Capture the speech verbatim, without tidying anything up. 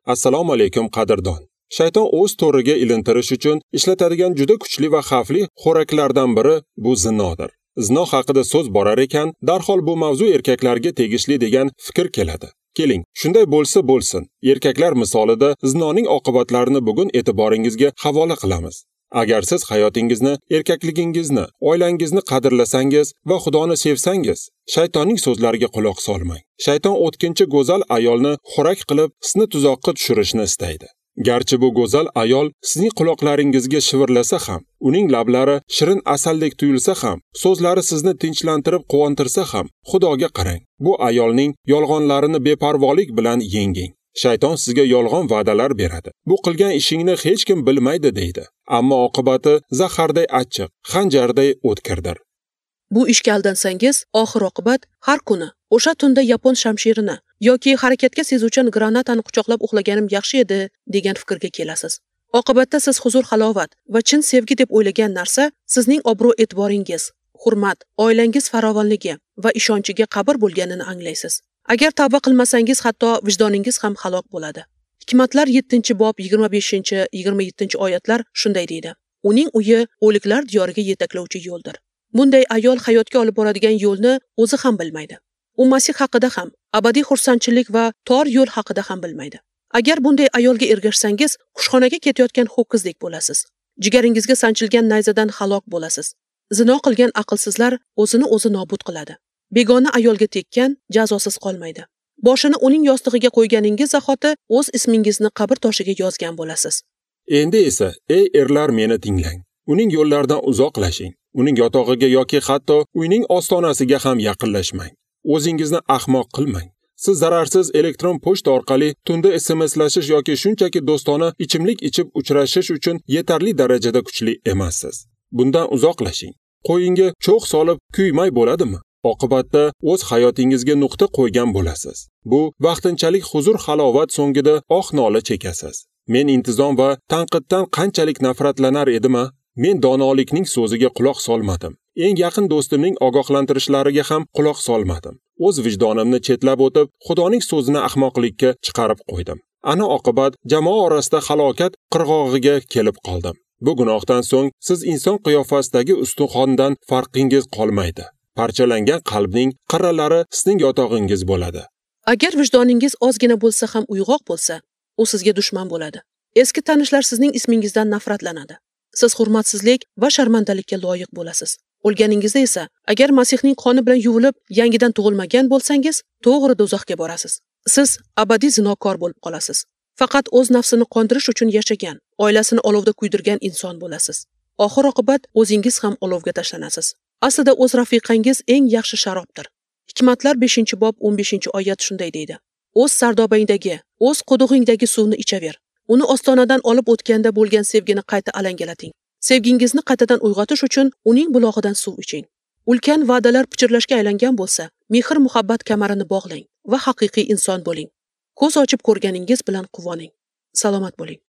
Assalomu alaykum qadrdon. Shayton o'z to'riga ilintirish uchun ishlatadigan juda kuchli va xavfli xo'raklardan biri bu zinodir. Zino haqida so'z borar ekan, darhol bu mavzu erkaklarga tegishli degan fikr keladi. Keling, shunday bo'lsa bo'lsin. Erkaklar misolida zinoning oqibatlarini bugun e'tiboringizga havola qilamiz. Agar siz hayotingizni, erkakligingizni, oilangizni qadrlasangiz va Xudoni sevsangiz, shaytonning so'zlariga quloq solmang. Shayton o'tkinchi go'zal ayolni xo'rak qilib, sizni tuzoqqa tushirishni istaydi. Garchi bu go'zal ayol sizning quloqlaringizga shivirlasa ham, uning lablari shirin asaldek tuyulsa ham, so'zlari sizni tinchlantirib quvontirsa ham, Xudoga qarang. Bu ayolning yolg'onlarini beparvolik bilan yenging. Shayton sizga yolg'on va'dalar beradi. Bu qilgan ishingni hech kim bilmaydi deydi. Ammo oqibati zaharday achchiq, xanjarday o'tkirdir. Bu ishga aldansangiz, oxir oqibat har kuni o'sha tunda yapon shamshirini yoki harakatga sezuvchan granatani quchoqlab uxlaganim yaxshi edi degan fikrga kelasiz. Oqibatda siz huzur halovat va chin sevgi deb o'ylagan narsa sizning obro' e'tiboringiz, hurmat, oilangiz farovonligi va ishonchiga qabr bo'lganini anglaysiz. Agar tavba qilmasangiz, hatto vijdoningiz ham halok bo'ladi. Hikmatlar yettinchi bob yigirma beshinchi yigirma yettinchi oyatlar shunday deydi. Uning uyi o'liklar diyoriga yetaklovchi yo'ldir. Bunday ayol hayotga olib boradigan yo'lni o'zi ham bilmaydi. U Masih haqida ham, abadiy xursandchilik va tor yo'l haqida ham bilmaydi. Agar bunday ayolga ergashsangiz, qushxonaga ketayotgan ho'kizdek bo'lasiz. Jigaringizga sanchilgan nayzadan halok bo'lasiz. Zino qilgan aqlsizlar o'zini o'zi nobud qiladi. Begona ayolga tekkan jazosiz qolmaydi. Boshini uning yostig'iga qo'yganingiz zahoti o'z ismingizni qabr toshiga yozgan bo'lasiz. Endi esa, ey erlar, meni tinglang. Uning yo'llaridan uzoqlashing. Uning yotog'iga yoki hatto uyning ostonasiga ham yaqinlashmang. O'zingizni ahmoq qilmang. Siz zararsiz elektron pochta orqali tunda S M Slashish yoki shunchaki do'stona ichimlik ichib uchrashish uchun yetarli darajada kuchli emassiz. Bundan uzoqlashing. Qo'yinga cho'g' solib kuymay bo'ladimi? Oqibatda o'z hayotingizga nuqta qo'ygan bo'lasiz. Bu vaqtinchalik huzur halovat so'ngida oq nola chekasiz. Men intizom va tanqiddan qanchalik nafratlanar edim-a? Men donolikning so'ziga quloq solmadim. Eng yaqin do'stimning ogohlantirishlariga ham quloq solmadim. O'z vijdonimni chetlab o'tib, Xudoning so'zini ahmoqlikka chiqarib qo'ydim. Ana oqibat jamoa orasida halokat qirg'og'iga kelib qoldim. Bu gunohdan so'ng siz inson qiyofasidagi ustunxondan farqingiz qolmaydi. Parchalangan qalbning qirralari sizning yotog'ingiz bo'ladi. Agar vijdoningiz ozgina bo'lsa ham uyg'oq bo'lsa, u sizga dushman bo'ladi. Eski tanishlar sizning ismingizdan nafratlanadi. Siz hurmatsizlik va sharmandalikka loyiq bo'lasiz. O'lganingizda esa, agar Masihning qoni bilan yuvilib, yangidan tug'ilmagan bo'lsangiz, to'g'ri do'zaxga borasiz. Siz abadiy zinokor bo'lib qolasiz. Faqat o'z nafsini qondirish uchun yashagan, oilasini olovda kuydirgan inson bo'lasiz. Oxir oqibat o'zingiz ham olovga tashlanasiz. Aslida o'z rafiqangiz eng yaxshi sharobdir. Hikmatlar beshinchi bob o'n beshinchi oyat shunday deydi. O'z sardobangdagi, o'z qudug'ingdagi suvni ichaver. Uni ostonadan olib o'tganda bo'lgan sevgini qayta alangalating. Sevgingizni qaytadan uyg'otish uchun uning bulog'idan suv iching. Ulkan va'dalar pichirlashga aylangan bo'lsa, mehr muhabbat kamarini bog'lang va haqiqiy inson bo'ling. Ko'z ochib ko'rganingiz bilan quvoning. Salomat bo'ling.